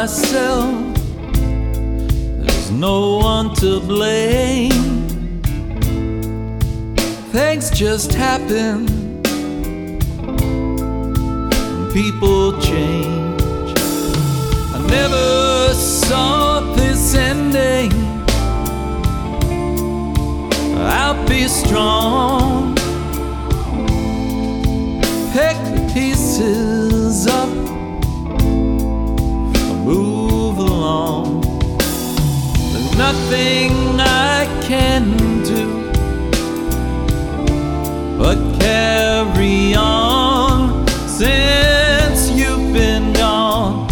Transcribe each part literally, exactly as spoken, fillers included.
myself. There's no one to blame. Things just happen. People change. I never saw this ending. I'll be strong. Pick the pieces up, move along. There's nothing I can do but carry on since you've been gone.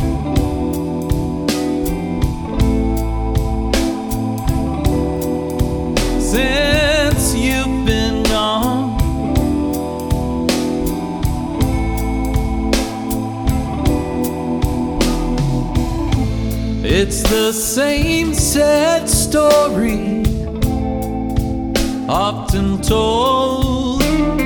Since you've been gone. It's the same sad story, often told.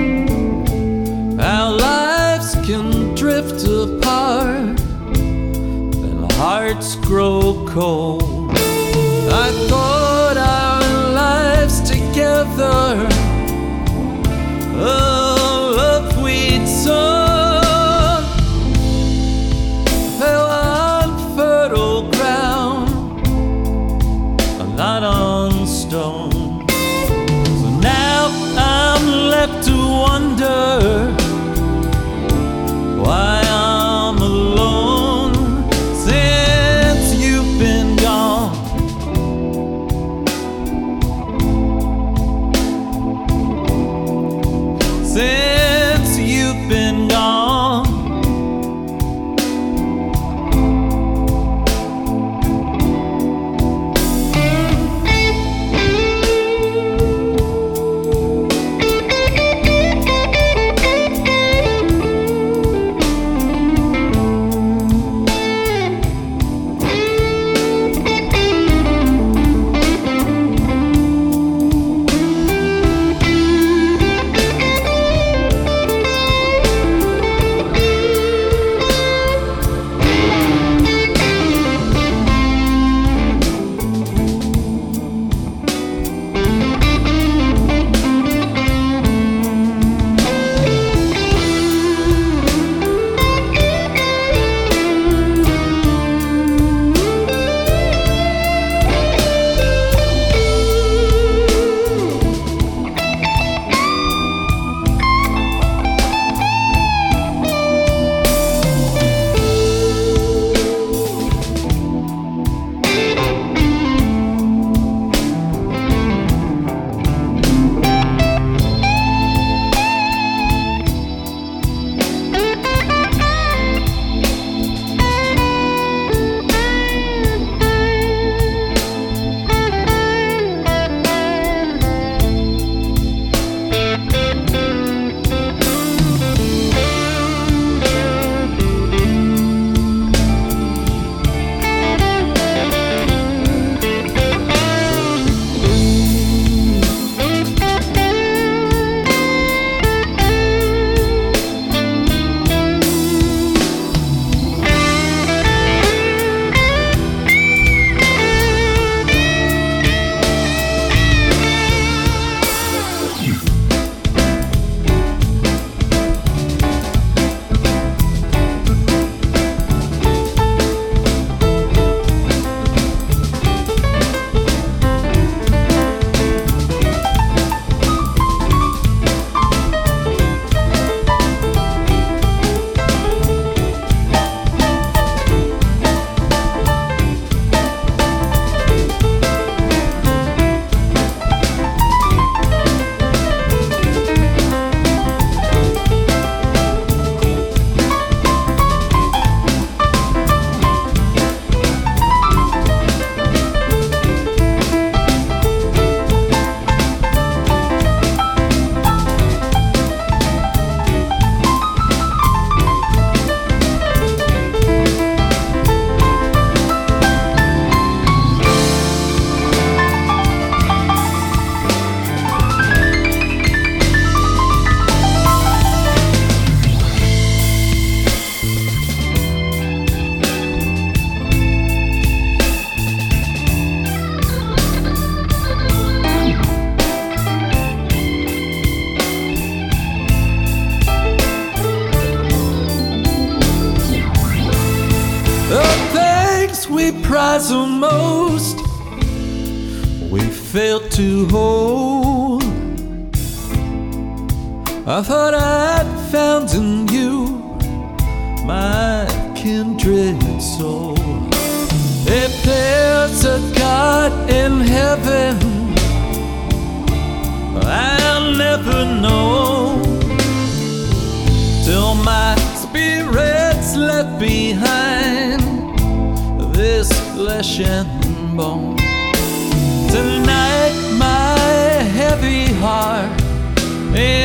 Our lives can drift apart and hearts grow cold. I thought our lives together, a love we'd sown, fell on fertile ground, not on stone. So now I'm left to wonder why I'm alone since you've been gone. Since you've been gone. tries the most, we failed to hold. I thought I'd found in you my kindred soul. If there's a God in heaven, I'll never know till my spirit's left behind this flesh and bone. Tonight my heavy heart